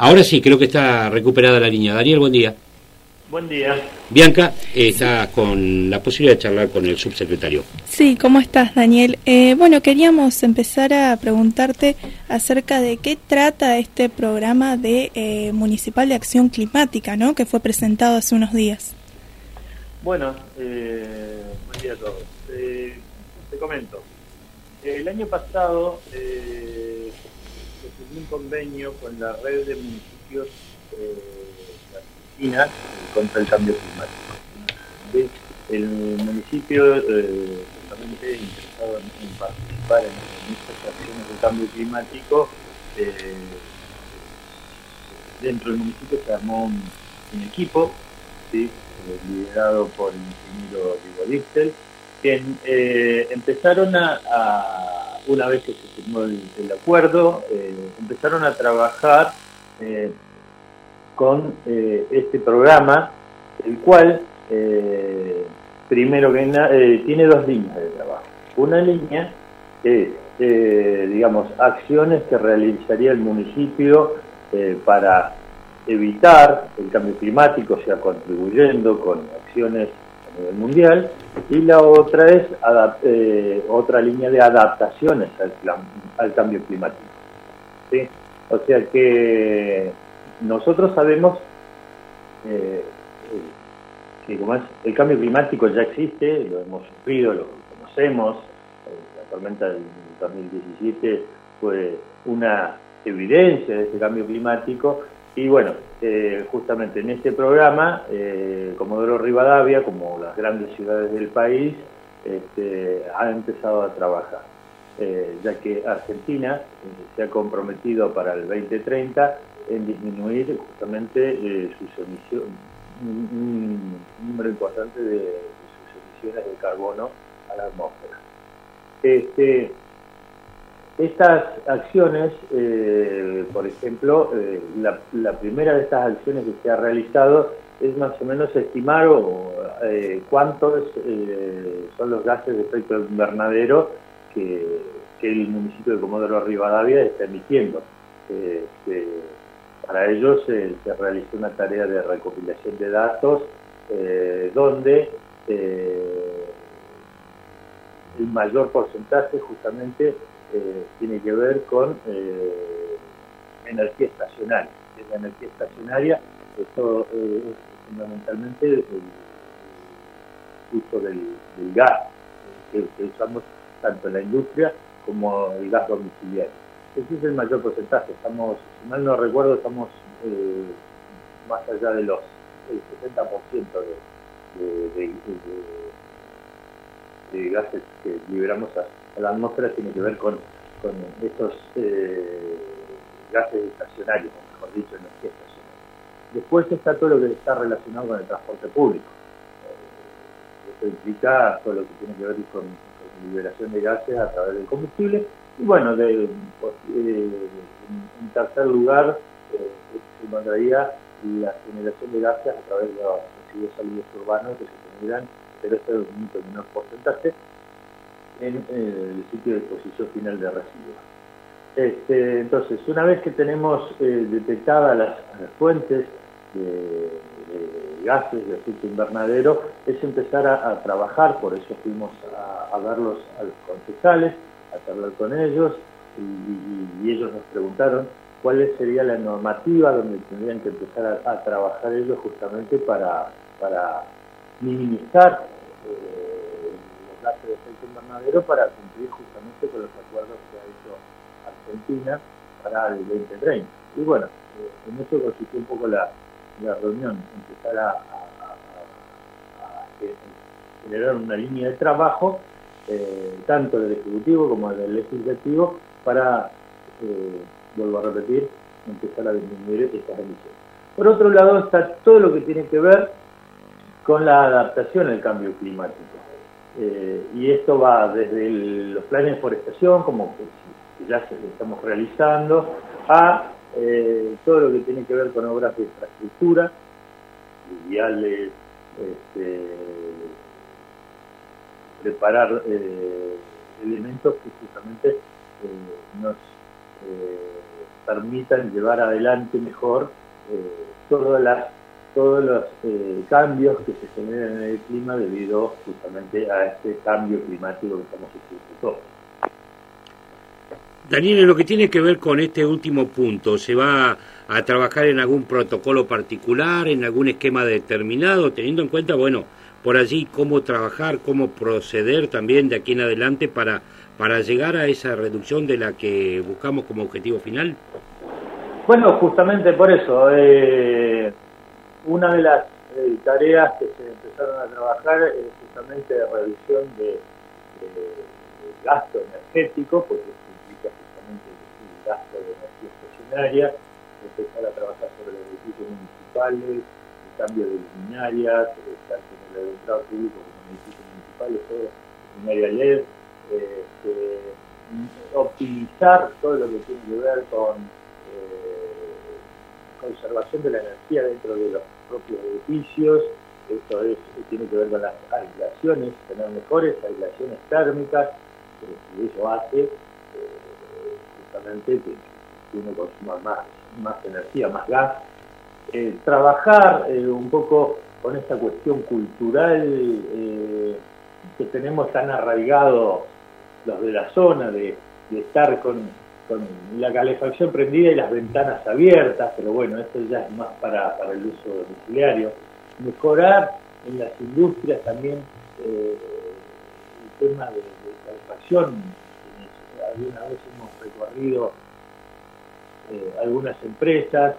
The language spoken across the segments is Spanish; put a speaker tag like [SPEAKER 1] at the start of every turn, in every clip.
[SPEAKER 1] Ahora sí, creo que está recuperada la línea. Daniel, buen día.
[SPEAKER 2] Buen día.
[SPEAKER 1] Bianca, está con la posibilidad de charlar con el subsecretario.
[SPEAKER 3] Sí, ¿cómo estás, Daniel? Bueno, queríamos empezar a preguntarte acerca de qué trata este programa de Municipal de Acción Climática, ¿no? Que fue presentado hace unos días.
[SPEAKER 2] Bueno, buen día a todos. Te comento. El año pasado se firmó un convenio con la red de municipios de Argentina contra el cambio climático. ¿Sí? El municipio justamente interesado en participar en estas acciones de cambio climático, dentro del municipio se armó un equipo, ¿sí? Liderado por el ingeniero Diego Lixtel, que empezaron una vez que se firmó el acuerdo, empezaron a trabajar con este programa, el cual primero que nada tiene dos líneas de trabajo. Una línea es, digamos, acciones que realizaría el municipio para evitar el cambio climático, o sea, contribuyendo con acciones a nivel mundial, y la otra es otra línea de adaptaciones al cambio climático, ¿sí? O sea que nosotros sabemos que como es, el cambio climático ya existe, lo hemos sufrido, lo conocemos. La tormenta del 2017 fue una evidencia de ese cambio climático. Y bueno, justamente en este programa, Comodoro Rivadavia, como las grandes ciudades del país, han empezado a trabajar, ya que Argentina se ha comprometido para el 2030 en disminuir justamente sus emisiones, un número importante de sus emisiones de carbono a la atmósfera. Estas acciones, por ejemplo, la primera de estas acciones que se ha realizado es más o menos estimar cuántos son los gases de efecto invernadero que el municipio de Comodoro Rivadavia está emitiendo. Para ello se realizó una tarea de recopilación de datos donde el mayor porcentaje justamente tiene que ver con energía estacionaria. La energía estacionaria, esto es fundamentalmente el uso del gas que usamos tanto en la industria como el gas domiciliario. Ese es el mayor porcentaje. Estamos, si mal no recuerdo, estamos más allá de los 60% de gases que liberamos a la atmósfera tiene que ver con estos gases estacionarios, o mejor dicho, energía estacionaria. Después está todo lo que está relacionado con el transporte público. Esto implica todo lo que tiene que ver con liberación de gases a través del combustible. Y bueno, en tercer lugar, se encontraría la generación de gases a través de los residuos sólidos urbanos que se generan, pero esto es un mucho menor porcentaje, en el sitio de disposición final de residuos. Entonces, una vez que tenemos detectadas las fuentes de gases de efecto invernadero, es empezar a trabajar. Por eso fuimos a verlos a los concejales, a charlar con ellos, y ellos nos preguntaron cuál sería la normativa donde tendrían que empezar a trabajar ellos justamente para minimizar los gases de efecto invernadero, para cumplir justamente con los acuerdos que ha hecho Argentina para el 2030. Y bueno, en eso consistió un poco la reunión, empezar a generar una línea de trabajo, tanto del Ejecutivo como del Legislativo, para, vuelvo a repetir, empezar a disminuir estas emisiones. Por otro lado está todo lo que tiene que ver con la adaptación al cambio climático. Y esto va desde los planes de forestación, como que ya estamos realizando, a todo lo que tiene que ver con obras de infraestructura, viales, preparar elementos que justamente nos permitan llevar adelante mejor todos los cambios que se generan en el clima debido justamente a este cambio climático que estamos sufriendo todos.
[SPEAKER 1] Daniel, en lo que tiene que ver con este último punto, ¿se va a trabajar en algún protocolo particular, en algún esquema determinado, teniendo en cuenta, bueno, por allí cómo trabajar, cómo proceder también de aquí en adelante para llegar a esa reducción de la que buscamos como objetivo final?
[SPEAKER 2] Bueno, justamente por eso, una de las tareas que se empezaron a trabajar es justamente la reducción de gasto energético, porque esto implica justamente el gasto de energía estacionaria, empezar a trabajar sobre los edificios municipales, el cambio de luminarias, tanto en el alumbrado público como en edificios municipales, todo luminaria LED, optimizar todo lo que tiene que ver con conservación de la energía dentro de los propios edificios. Esto tiene que ver con las aislaciones, tener mejores aislaciones térmicas, y eso hace justamente que uno consuma más energía, más gas. Trabajar un poco con esta cuestión cultural que tenemos tan arraigado los de la zona, de estar con la calefacción prendida y las ventanas abiertas, pero bueno, esto ya es más para el uso domiciliario. Mejorar en las industrias también el tema de calefacción. Alguna vez hemos recorrido algunas empresas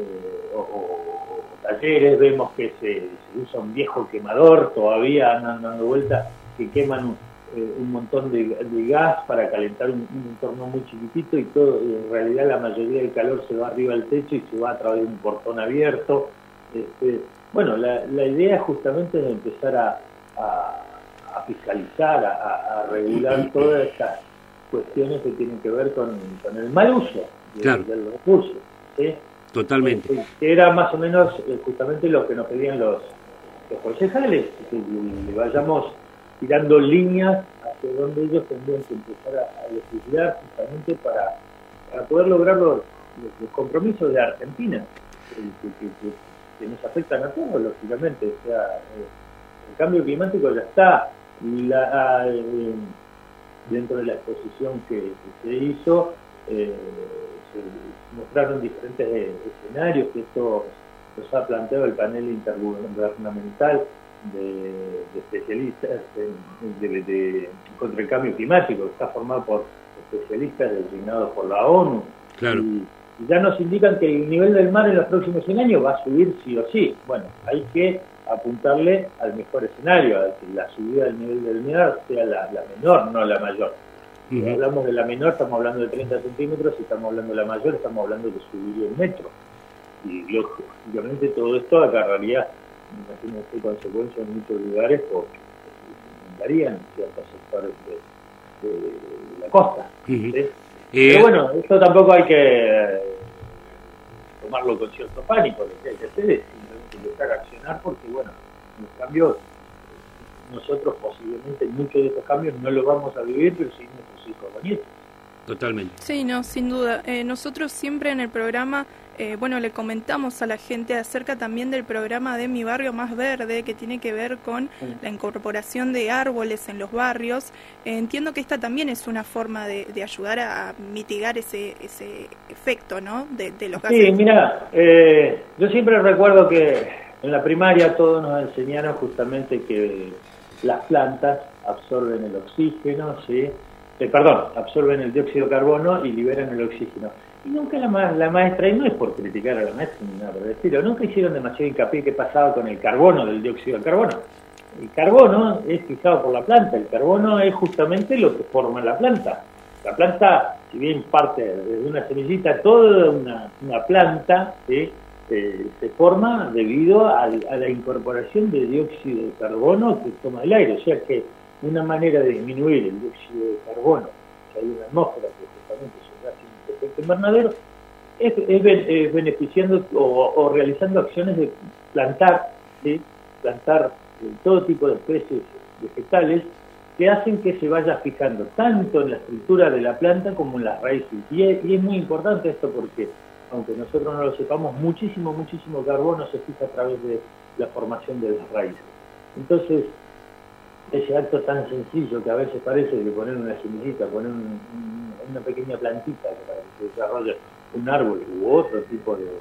[SPEAKER 2] o talleres, vemos que se usa un viejo quemador, todavía andan dando vueltas, que queman un montón de gas para calentar un entorno muy chiquitito y todo, en realidad la mayoría del calor se va arriba del techo y se va a través de un portón abierto. Bueno, la idea justamente es empezar a fiscalizar, a regular todas estas cuestiones que tienen que ver con el mal uso del recurso, ¿sí?
[SPEAKER 1] Totalmente.
[SPEAKER 2] Que era más o menos justamente lo que nos pedían los concejales, que le vayamos tirando líneas hacia donde ellos tendrían que empezar a legislar justamente para poder lograr los compromisos de Argentina, que nos afectan a todos, lógicamente. O sea, el cambio climático ya está. Dentro de la exposición que se hizo, se mostraron diferentes escenarios, que esto los ha planteado el panel intergubernamental de especialistas contra el cambio climático, que está formado por especialistas designados por la ONU.
[SPEAKER 1] Claro.
[SPEAKER 2] Y ya nos indican que el nivel del mar en los próximos 100 años va a subir sí o sí. Bueno, hay que apuntarle al mejor escenario, a que la subida del nivel del mar sea la menor, no la mayor. Si hablamos de la menor, estamos hablando de 30 centímetros, si estamos hablando de la mayor, estamos hablando de subir 1 metro. Y lógicamente todo esto agarraría, imagínense, consecuencias en muchos lugares, porque inundarían ciertos sectores de la costa. ¿Sí? Pero bueno, esto tampoco hay que tomarlo con cierto pánico. Lo que hay que hacer es simplemente empezar a accionar, porque bueno, los cambios, nosotros posiblemente muchos de estos cambios no los vamos a vivir, pero sí nuestros hijos o nietos.
[SPEAKER 3] Totalmente. Sí, no, sin duda. Nosotros siempre en el programa, le comentamos a la gente acerca también del programa de Mi Barrio Más Verde, que tiene que ver con la incorporación de árboles en los barrios. Entiendo que esta también es una forma de ayudar a mitigar ese efecto, ¿no?, de los gases.
[SPEAKER 2] Sí, mira, yo siempre recuerdo que en la primaria todos nos enseñaron justamente que las plantas absorben el oxígeno, ¿sí? Absorben el dióxido de carbono y liberan el oxígeno. Y nunca la maestra, y no es por criticar a la maestra ni nada por el estilo, nunca hicieron demasiado hincapié qué pasaba con el carbono, del dióxido de carbono. El carbono es fijado por la planta, el carbono es justamente lo que forma la planta. La planta, si bien parte de una semillita, toda una planta, ¿sí?, se forma debido a la incorporación de dióxido de carbono que toma el aire. O sea que una manera de disminuir el dióxido de carbono que hay en la atmósfera, que justamente es un gas sin efecto invernadero, es beneficiando o realizando acciones de plantar, ¿sí?, plantar todo tipo de especies vegetales que hacen que se vaya fijando tanto en la estructura de la planta como en las raíces. Y es muy importante esto porque, aunque nosotros no lo sepamos, muchísimo carbono se fija a través de la formación de las raíces. Entonces, ese acto tan sencillo que a veces parece que poner una semillita, poner una pequeña plantita para que se desarrolle un árbol u otro tipo de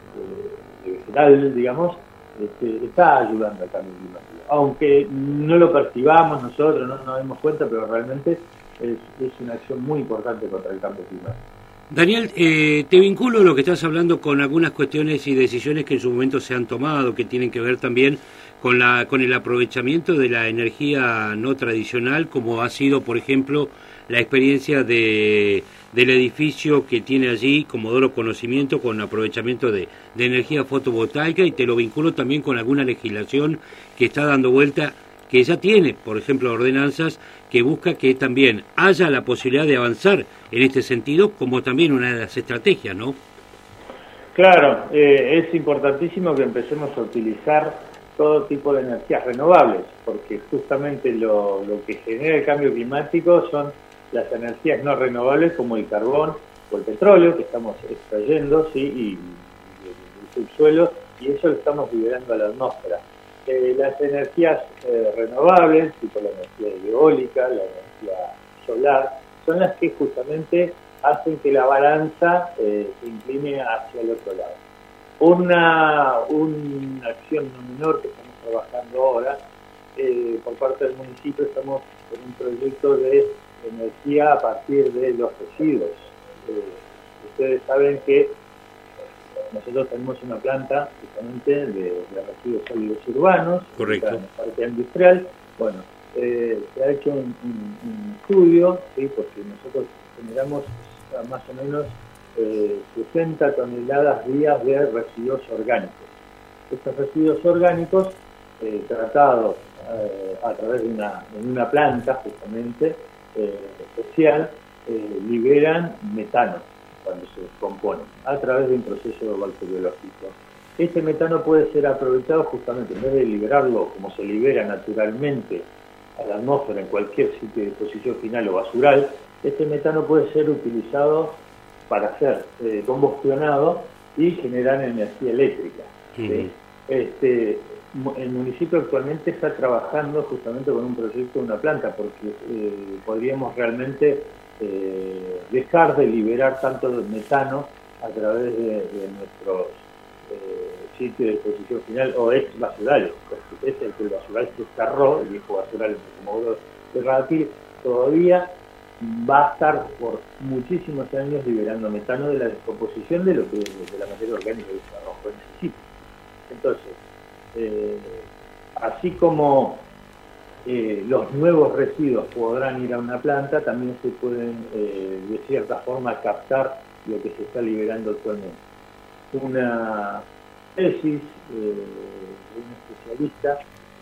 [SPEAKER 2] vegetal, digamos, está ayudando al cambio climático. Aunque no lo percibamos nosotros, no nos demos cuenta, pero realmente es una acción muy importante contra el cambio climático.
[SPEAKER 1] Daniel, te vinculo lo que estás hablando con algunas cuestiones y decisiones que en su momento se han tomado, que tienen que ver también con el aprovechamiento de la energía no tradicional, como ha sido, por ejemplo, la experiencia del edificio que tiene allí Comodoro Conocimiento con aprovechamiento de energía fotovoltaica, y te lo vinculo también con alguna legislación que está dando vuelta, que ya tiene, por ejemplo, ordenanzas que busca que también haya la posibilidad de avanzar en este sentido, como también una de las estrategias, ¿no?
[SPEAKER 2] Claro, es importantísimo que empecemos a utilizar todo tipo de energías renovables, porque justamente lo que genera el cambio climático son las energías no renovables como el carbón o el petróleo que estamos extrayendo, ¿sí? y el subsuelo, y eso lo estamos liberando a la atmósfera. Las energías renovables, tipo la energía eólica, la energía solar, son las que justamente hacen que la balanza se incline hacia el otro lado. Una acción no menor que estamos trabajando ahora, por parte del municipio estamos en un proyecto de energía a partir de los residuos. Ustedes saben que nosotros tenemos una planta justamente de residuos sólidos urbanos,
[SPEAKER 1] correcto,
[SPEAKER 2] en la parte industrial. Bueno, se ha hecho un estudio, ¿sí? Porque nosotros generamos más o menos 60 toneladas días de residuos orgánicos. Estos residuos orgánicos, tratados a través de una planta justamente especial, liberan metano cuando se descomponen a través de un proceso bacteriológico. Este metano puede ser aprovechado justamente, en vez de liberarlo como se libera naturalmente a la atmósfera en cualquier sitio de disposición final o basural, este metano puede ser utilizado para ser combustionado y generar energía eléctrica. ¿Sí? El municipio actualmente está trabajando justamente con un proyecto de una planta, porque podríamos realmente dejar de liberar tanto metano a través de nuestros sitios de disposición final o ex basurales, porque es el basural se cerró, el viejo basural de Comodoro de Rivadavia, todavía va a estar por muchísimos años liberando metano de la descomposición de la materia orgánica que se arrojó en ese sitio. Entonces, así como los nuevos residuos podrán ir a una planta, también se pueden de cierta forma captar lo que se está liberando actualmente. Una tesis de un especialista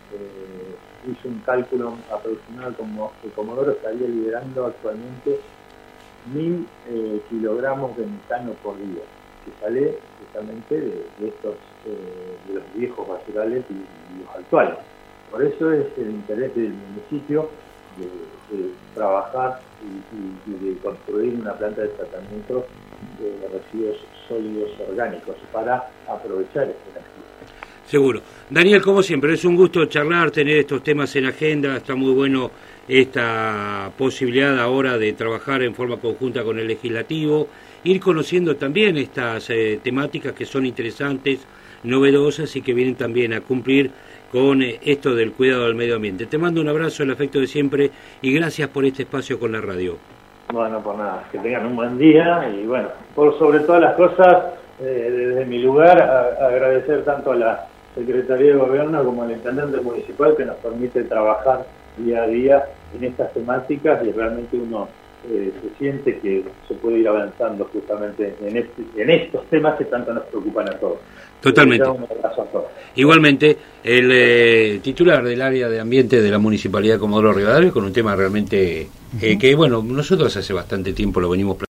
[SPEAKER 2] hizo un cálculo aproximado como que Comodoro estaría liberando actualmente 1000 kilogramos de metano por día, que sale justamente de estos de los viejos basurales y los actuales. Por eso es el interés del municipio de trabajar y de construir una planta de tratamiento de residuos sólidos orgánicos para aprovechar esta energía.
[SPEAKER 1] Seguro. Daniel, como siempre, es un gusto charlar, tener estos temas en agenda. Está muy bueno esta posibilidad ahora de trabajar en forma conjunta con el legislativo, ir conociendo también estas temáticas que son interesantes, novedosas y que vienen también a cumplir con esto del cuidado del medio ambiente. Te mando un abrazo, el afecto de siempre, y gracias por este espacio con la radio.
[SPEAKER 2] Bueno, por nada, que tengan un buen día y bueno, por sobre todas las cosas, desde mi lugar, agradecer tanto a la Secretaría de Gobierno como al Intendente Municipal que nos permite trabajar día a día en estas temáticas y realmente uno se siente que se puede ir avanzando justamente en estos temas que tanto nos preocupan a todos.
[SPEAKER 1] Totalmente.
[SPEAKER 2] Un abrazo a todos.
[SPEAKER 1] Igualmente, el titular del área de ambiente de la Municipalidad de Comodoro Rivadavia con un tema realmente que, bueno, nosotros hace bastante tiempo lo venimos